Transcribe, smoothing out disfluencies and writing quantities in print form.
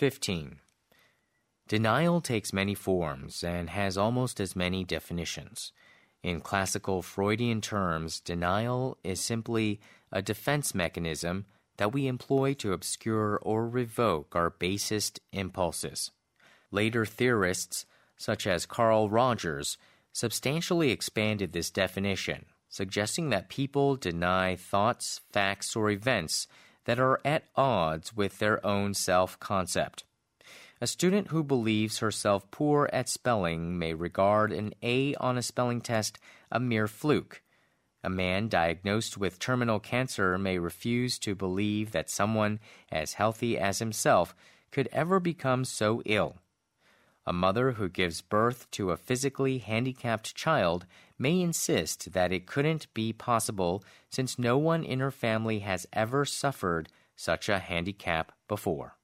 15. Denial takes many forms and has almost as many definitions. In classical Freudian terms, denial is simply a defense mechanism that we employ to obscure or revoke our basest impulses. Later theorists, such as Carl Rogers, substantially expanded this definition, suggesting that people deny thoughts, facts, or events that are at odds with their own self-concept. A student who believes herself poor at spelling may regard an A on a spelling test a mere fluke. A man diagnosed with terminal cancer may refuse to believe that someone as healthy as himself could ever become so ill. A mother who gives birth to a physically handicapped child may insist that it couldn't be possible since no one in her family has ever suffered such a handicap before.